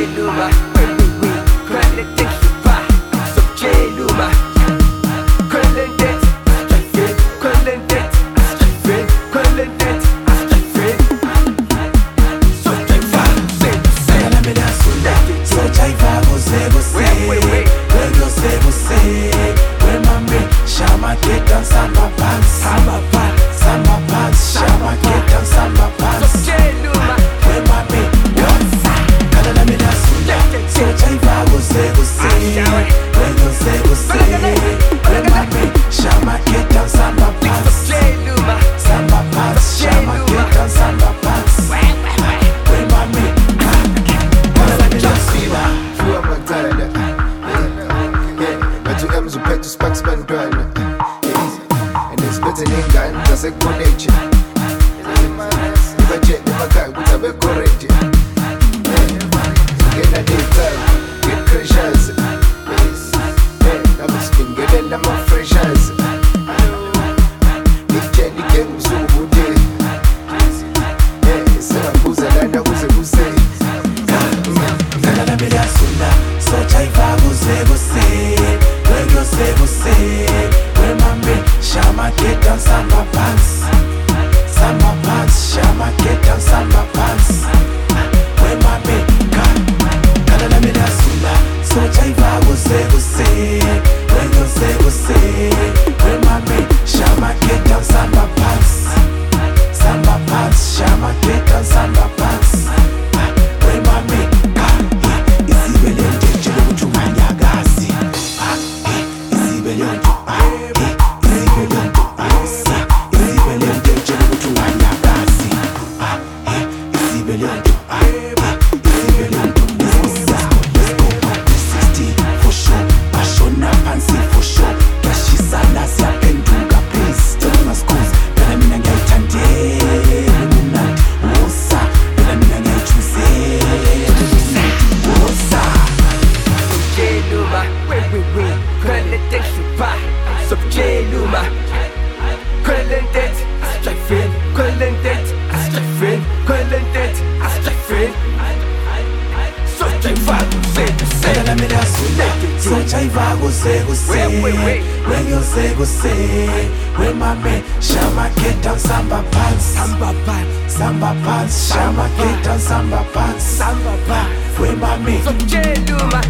Luma, we, Quality Super, so J Luma, Quality, Quality, Quality, so Jaiva, say, Kala me da sunda, so Jaiva você, when you say você, when mami, chama que dan samba pants, chama que dan samba pants, so J Luma, when mami, kala me da sunda, so Jaiva você, when you say você, when mami, chama que dan samba pants, J Luma, chama que dan samba pants, when mami, kala me da sunda. Through my time, but you am so pet to sparks man turn. And it's better than gun, that's a connection. If I check the car, we have a correct. Get a day time, get crashes. I'm spin, get in, I'm a fresh as. If Jenny came so good, it's a who's a land, who's a who say. Kala me da sunda, so Jaiva você, when you say você, when mami, chama que dan samba pants, chama que dan samba pants, when mami, kala me da sunda, so Jaiva você, when you say você, when mami, chama que dan samba pants, chama que dan samba pants, when mami, Quality Super, so J Luma, Quality, Quality, so Jaiva você, Kala me da sunda, so Jaiva você, when you say você, when mami, chama que dan samba pants, chama que dan samba pants, when mami, so J Luma,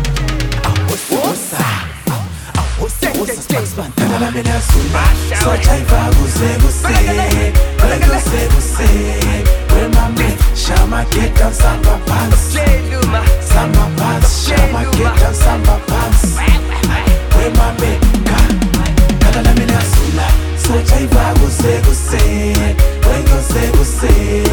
Kala me da sunda, so Jaiva você, when you say você, when mami, chama que dan samba pants, J Luma, chama que dan samba pants, when mami, kala me da sunda, so Jaiva você, when you say você.